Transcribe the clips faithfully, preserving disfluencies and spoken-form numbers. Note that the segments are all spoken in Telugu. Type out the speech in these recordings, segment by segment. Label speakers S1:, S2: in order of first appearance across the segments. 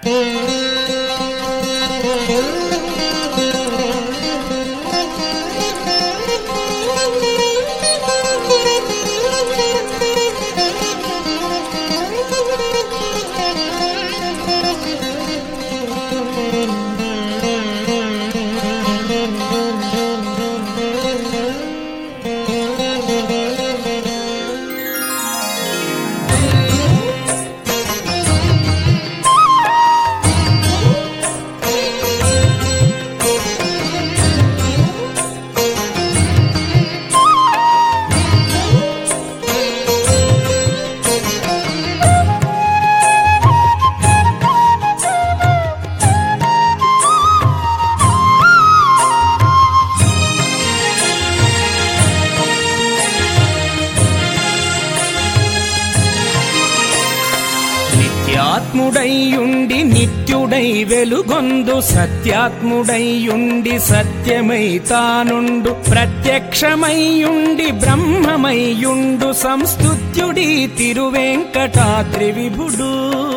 S1: నిత్యాత్ముడైయుండి నిత్యుడై వెలుగొందు సత్యాత్ముడైయుండి సత్యమై తానుండు ప్రత్యక్షమైయుండి బ్రహ్మమైయుండు సంస్తుత్యుడి తిరువేంకటాద్రి విభుడు.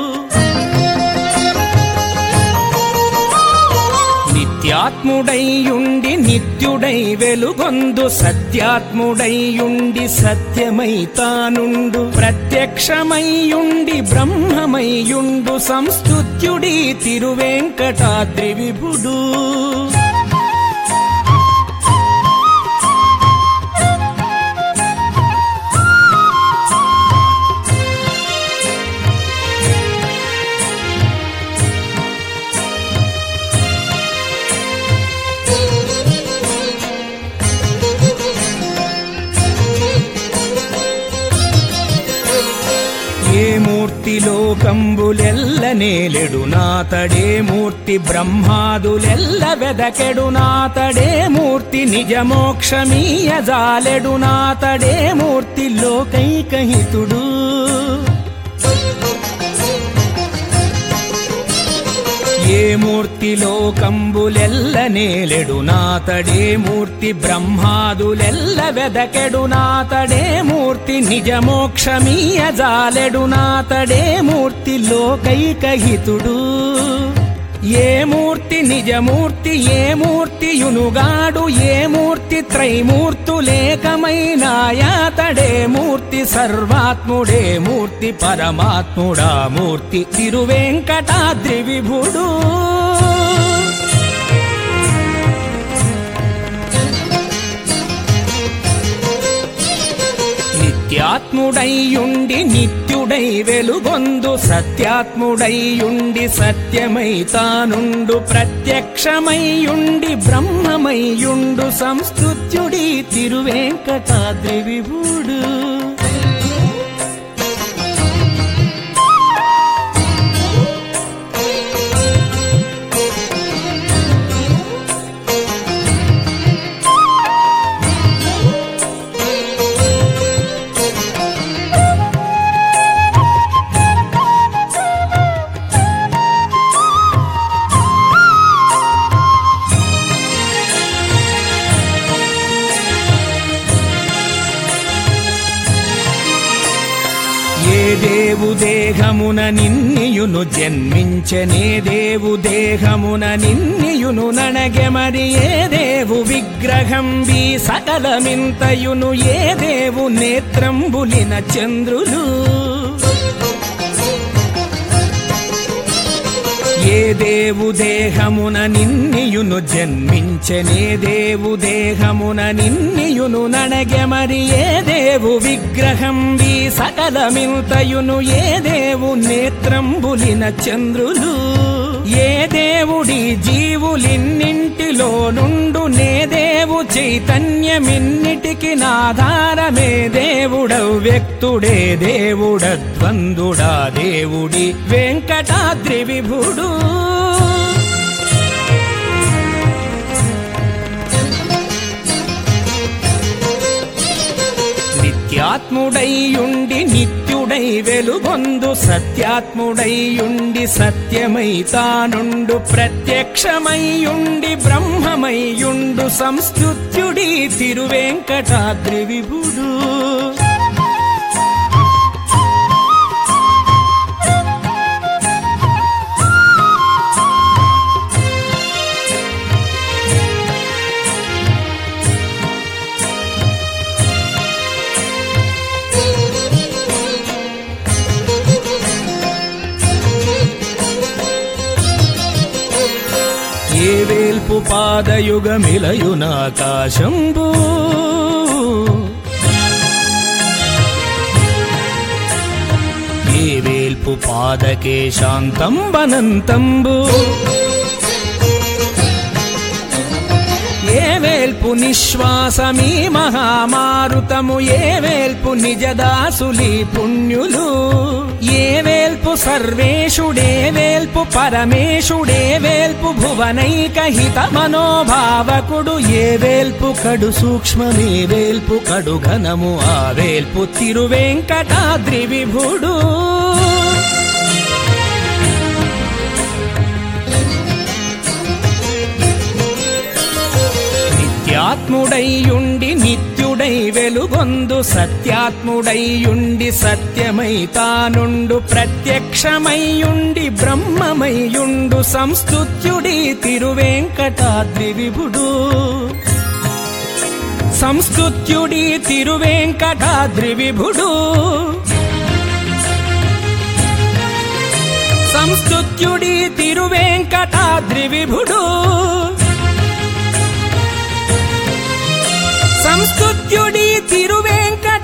S1: నిత్యాత్ముడైయుండి నిత్యుడై వెలుగొందు సత్యాత్ముడైయుండి సత్యమై తానుండు ప్రత్యక్షమైయుండి బ్రహ్మమైయుండు సంస్తుత్యుడి తిరువేంకటాద్రి విభుడు. ఏ మూర్తి లోకంబులెల్ల నేలెడు నాతడే మూర్తి బ్రహ్మాదులెల్ల వెదకెడు నాతడే మూర్తి నిజమోక్షమీయజాలెడు నాతడే మూర్తి లోకైకహితుడు. ఏ మూర్తి లోకంబులెల్ల నేలెడు నాతడే మూర్తి బ్రహ్మాదులెల్ల వెదకెడు నాతడే మూర్తి నిజమోక్షమీయజాలెడు నాతడే మూర్తి లోకైకహితుడు. ఏ మూర్తి నిజమూర్తి ఏ మూర్తియునుగాడు ఏ మూర్తి త్రైమూర్తులేకమైనాయాతడే మూర్తి సర్వాత్ముడే మూర్తి పరమాత్ముడా మూర్తి తిరువేంకటాద్రి విభుడు. నిత్యాత్ముడైయుండి నిత్యుడై వెలుగొందు సత్యాత్ముడైయుండి సత్యమై తానుండు ప్రత్యక్షమైయుండి బ్రహ్మమైయుండు సంస్తుత్యుడి తిరువేంకటాద్రి విభుడు. ఏ దేవు దేహమున నిన్నియును జన్మించనే దేవు దేహమున నిన్నియును ననగె మరి ఏ దేవు విగ్రహం బి సకలమింతయును ఏ దేవు నేత్రంబులిన చంద్రులు. ఏ దేవు దేహమున నిన్నియును జన్మించనే దేవు దేహమున నిన్నియును ననగె మరి ఏ దేవు విగ్రహం బి సకలమింతయును ఏ దేవు నేత్రంబులిన చంద్రులు. ఏ దేవుడి జీవులిన్నింటిలో నుండు నే దేవు చైతన్యమిన్నిటికి నాధారమే దేవుడవు వ్యక్తుడే దేవుడద్వందుడా దేవుడి వెంకటాద్రి విభుడు. నిత్యాత్ముడైయుండి నిత్యుడై వెలుగొందు సత్యాత్ముడైయుండి సత్యమై తానుండు ప్రత్యక్షమైయుండి బ్రహ్మమైయుండు సంస్తుత్యుడి తిరువేంకటాద్రి విభుడు. పాదయుగమిలయునాకాశంబు ఏ వేల్పు పాదకే శాంతంబనంతంబు ఏ వేల్పు నిశ్వాసమీ మహామారుతము ఏ వేల్పు నిజదాసులి పుణ్యులు ఏ వేల్పు సర్వేషుడే వేల్పు పరమేశుడే వేల్పు భువనైక హిత మనోభావకుడు ఏ వేల్పు కడు సూక్ష్మమే వేల్పు కడు ఘనము ఆ వేల్పు తిరువెంకటాద్రి విభుడు నిత్యాత్ముడైయుండి నిత్యుడై వెలుగొందు సత్యాత్ముడైయుండి సత్యమై తానుండు ప్రత్యక్షమైయుండి బ్రహ్మమైయుండు సంస్తుత్యుడి తిరువెంకటాద్రి విభుడు సంస్తుత్యుడి తిరువెంకటాద్రి విభుడు సంస్తుత్యుడి తిరువెంకటాద్రి విభుడు సంస్తుత్యుడి తిరువెంకటాద్రి